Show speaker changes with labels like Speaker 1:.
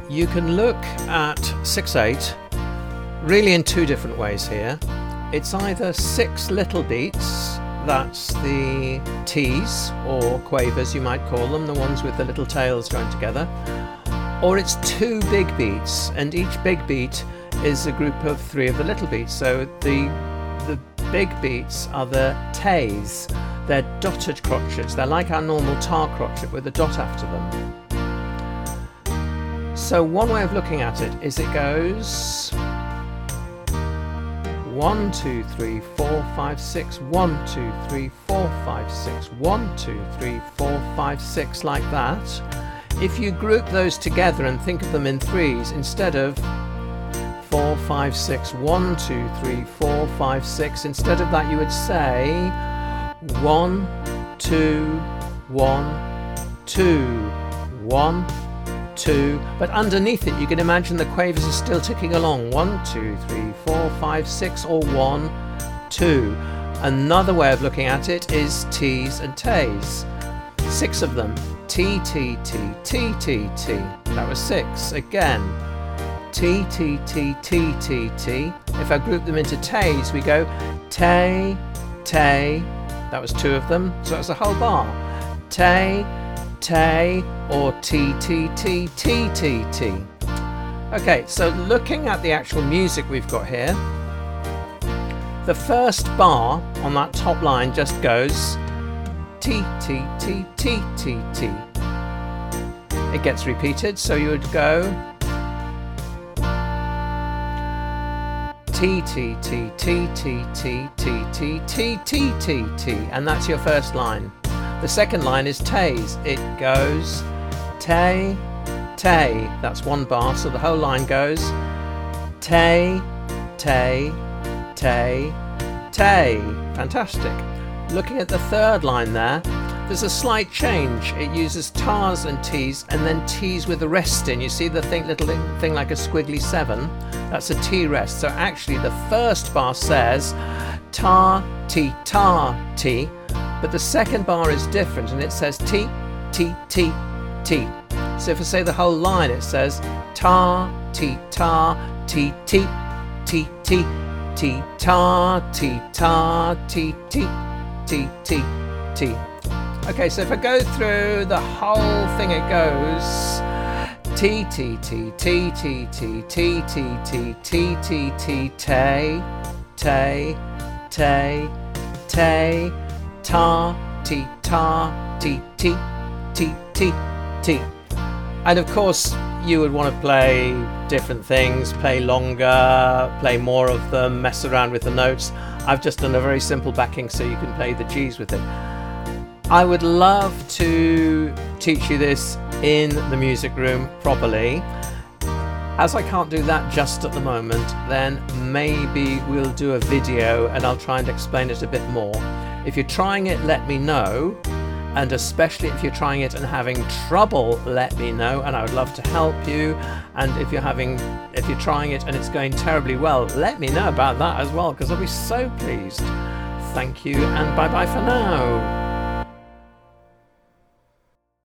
Speaker 1: You can look at 6/8 really in two different ways here. It's either 6 little beats, that's the T's or quavers you might call them, the ones with the little tails joined together, or it's 2 big beats, and each big beat is a group of 3 of the little beats. So the big beats are the Tays. They're dotted crotchets. They're like our normal tar crotchet with a dot after them. So one way of looking at it is it goes 1, 2, 3, 4, 5, 6, 1, 2, 3, 4, 5, 6, 1, 2, 3, 4, 5, 6, like that. If you group those together and think of them in threes, instead of 4, 5, 6, 1, 2, 3, 4, 5, 6, instead of that you would say 1, 2, 1, 2, 1, 2, but underneath it you can imagine the quavers are still ticking along. 1, 2, 3, 4, 5, 6, or 1, 2. Another way of looking at it is T's and Tays. 6 of them. T, T, T, T, T, T. That was 6. Again. T, T, T, T, T, T. If I group them into Tays, we go Tay, Tay. That was 2 of them. So that's a whole bar. Tay, Tay, or T, T, T, T, T, T. Okay, so looking at the actual music we've got here, the first bar on that top line just goes T, T, T, T, T, T. It gets repeated, so you would go T, T, T, T, T, T, T, T, T, T, T, T, and that's your first line. The second line is Tays. It goes Tay, Tay. That's 1 bar, so the whole line goes Tay, Tay, Tay, Tay. Fantastic. Looking at the third line there, there's a slight change. It uses tars and T's and then T's with a rest in. You see the little thing like a squiggly 7? That's a T rest. So actually the first bar says tar, T, tar, T. But the second bar is different and it says T, T, T, T. So if I say the whole line, it says tar, T, tar, T, T, T, T, T, tar, T, tar, T, T, T, T, T. Okay, so if I go through the whole thing, it goes T, T, T, T, T, T, T, T, T, T, T, T, Tay, Tay, Tay, Tay, tar, T, tar, T, T, T, T, T. And of course you would want to play different things, play longer, play more of them, mess around with the notes. I've just done a very simple backing so you can play the G's with it. I would love to teach you this in the music room properly. As I can't do that just at the moment, then maybe we'll do a video and I'll try and explain it a bit more. If you're trying it, let me know, and especially if you're trying it and having trouble, let me know, and I would love to help you. And if you're trying it and it's going terribly well, let me know about that as well, because I'll be so pleased. Thank you, and bye bye for now.